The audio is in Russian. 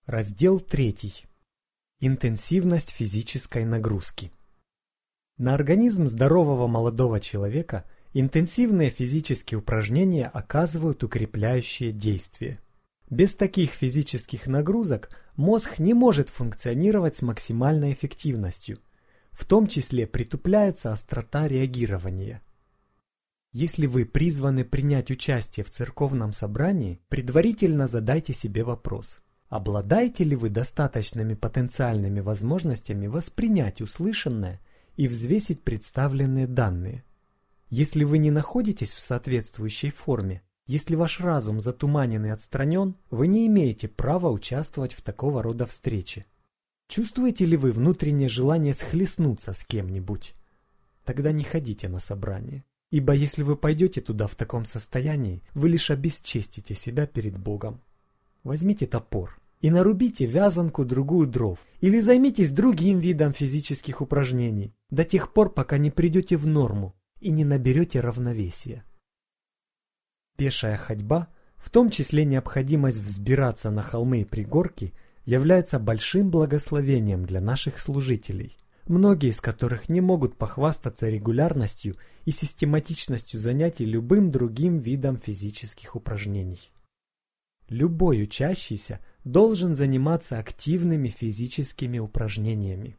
Раздел 3. Интенсивность физической нагрузки. На организм здорового молодого человека интенсивные физические упражнения оказывают укрепляющее действие. Без таких физических нагрузок мозг не может функционировать с максимальной эффективностью, в том числе притупляется острота реагирования. Если вы призваны принять участие в церковном собрании, предварительно задайте себе вопрос: обладаете ли вы достаточными потенциальными возможностями воспринять услышанное и взвесить представленные данные? Если вы не находитесь в соответствующей форме, если ваш разум затуманен и отстранен, вы не имеете права участвовать в такого рода встрече. Чувствуете ли вы внутреннее желание схлестнуться с кем-нибудь? Тогда не ходите на собрание, ибо если вы пойдете туда в таком состоянии, вы лишь обесчестите себя перед Богом. Возьмите топор и нарубите вязанку-другую дров, или займитесь другим видом физических упражнений до тех пор, пока не придете в норму и не наберете равновесия. Пешая ходьба, в том числе необходимость взбираться на холмы и пригорки, является большим благословением для наших служителей, многие из которых не могут похвастаться регулярностью и систематичностью занятий любым другим видом физических упражнений. Любой учащийся должен заниматься активными физическими упражнениями.